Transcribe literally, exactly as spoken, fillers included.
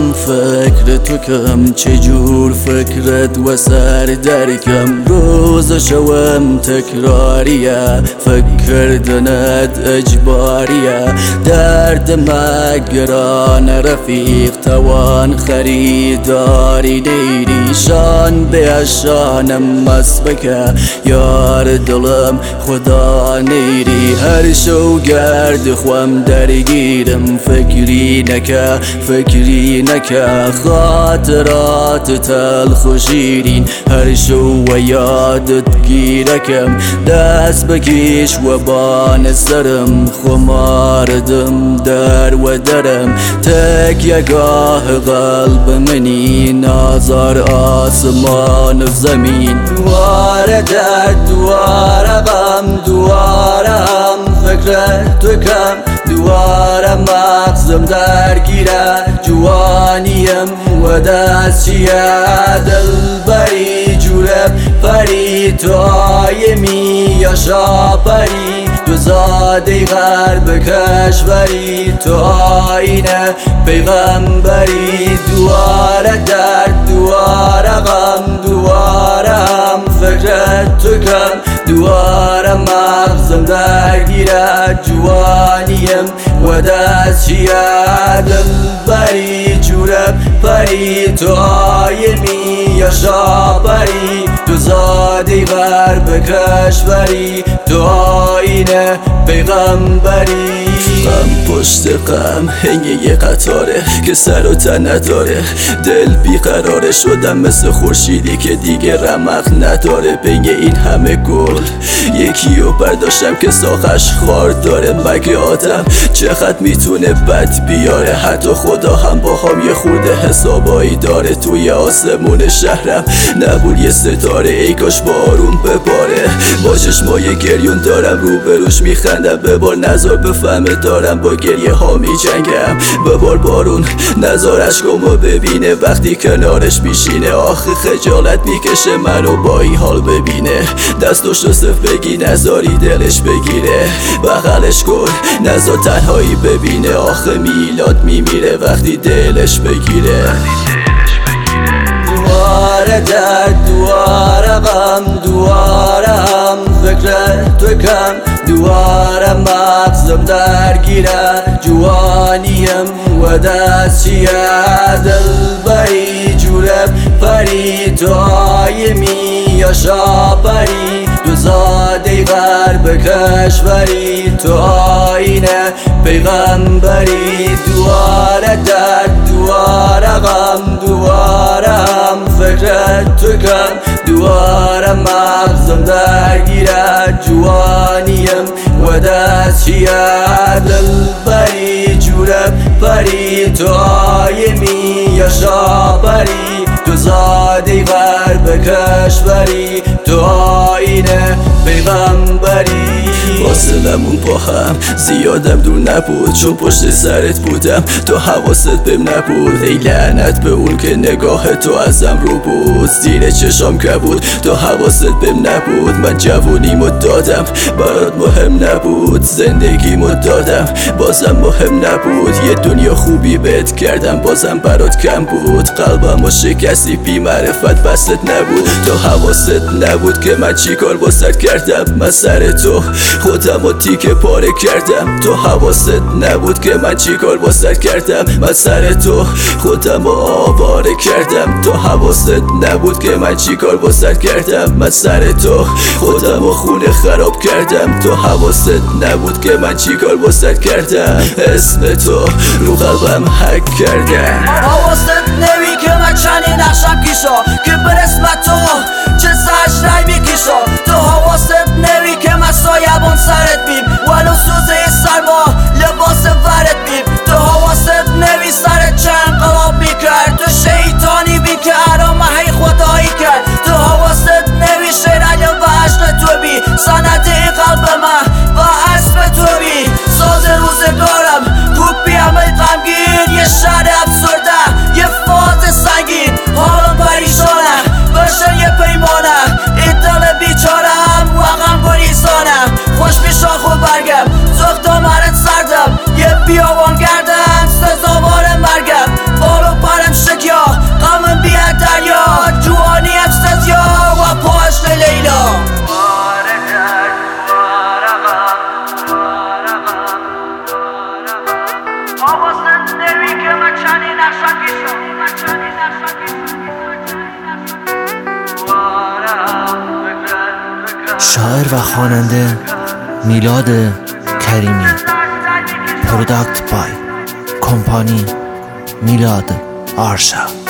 دلم فکر تو کم، چجور فکرت و سر درکم. روز شوم تکراریه، فکر کردنت اجباریه. درد مگران رفیق، توان خریداری دیری. شان به شانم مسبکه، یار دلم خدا نیری. هر شو گرد خوام درگیرم، فکری نکه فکری نکه. خاطرات تلخ و شیرین، هر شو و یادت گیرکم. دست بکش و بان سرم، خماردم در و درم. تک یگاه قلب منی، نازار آسمان و زمین. دواره درد دواره غم، دواره هم فکر تو کم. دواره مغزم درگیره، جوانیم و دستیه. دل بری جورم پری، تو آیمی یا شاپری. تو زاده غرب کشوری، تو آینه پیغمبری. دواره درد دواره غم، دواره هم فکر تو کم. دواره مغزم درگیره، جوانیم و دستیه. دل بری جورم پری، تو آیمی یا شاپری. تو زاده غرب کشوری، تو آینه پیغمبری. غم پشت غم هنگ یه قطاره که سر و تن نداره. دل بیقراره شدم مثل خورشیدی که دیگه رمق نداره. بین این همه گل یکی رو برداشتم که ساخش خار داره. مگه آدم چقدر میتونه بد بیاره؟ حتی خدا هم با هم یه خورده حسابایی داره. توی آسمون شهرم نبود یه ستاره، ای کاش بارون بباره. با چشمای گریون دارم روبروش میخندم. ببار نزار بفهمه دارم با گریه ها میجنگم. ببار بارون نزار عشقمو ببینه، وقتی کنارش میشینه. آخه خجالت میکشه منو با این حال ببینه. دستش رو صف بگی نزاری دلش بگیره، بغلش کن نزار تنهایی ببینه. آخه میلاد میمیره وقتی دلش بگیره. دواره درد دواره غم، دواره هم فکر تو کم. دواره مغزم درگیره، جوانیم و دستیه. دل بری جورم پری، تو آیمی یا شاپری. تو زاده غرب کشوری، تو آینه پیغمبری. دواره درد دواره غم، دواره هم فکر تو کم. دواره مغزم درگیره، جوانیم و دستیه. دل بری جورم پری، تو آیمی یا شاپری. تو زاده غرب کشوری، تو آینه پیغمبری. فاصلمون با هم زیادم دور نبود، چون پشت سرت بودم تو حواست بهم نبود. ای لعنت به اون که نگاه تو ازم رو بود، زیر چشام کبود تو حواست بهم نبود. من جوونیمو دادم برات مهم نبود، زندگیمو دادم بازم مهم نبود. یه دنیا خوبی بهت کردم بازم برات کم بود. قلبمو شکستی بی معرفت بست نبود. تو حواست نبود که من چیکار واسط کردم. من سر تو خودمو تیکه پاره کردم. تو حواست نبود که من چیکار واسط کردم. من سر تو خودمو آواره کردم. تو حواست نبود که من چیکار واسط کردم. من سر تو خودمو خونه خراب کردم. تو حواست نبود که من چیکار واسط کردم. اسم تو رو قلبم حک کردم. حواست نمی که من چنین نقشم کیشا که برسمت تو چه سرش رای میکشا. تو حواست نمی که من سایبون سرت بیم، ولو سوزه سرما لباس ورت بیم. تو حواست نمی سرت چند قلاب میکرد. تو شیطانی بی که ارامه هی خدایی کرد. تو حواست نمی شیرنی و عشق تو بی، سند این قلب من و اسم تو بی. ساز روزگارم کوپی همه غمگین، یه شهر افسرده یه فاز سنگین. حالم پریشانه بشه یه پیمانه، این دل بیچارم واقعا حواست نوی که من چنین نقشم کشم شاعر و خواننده میلاد کریمی. پروداکت بای کمپانی میلاد آرشا.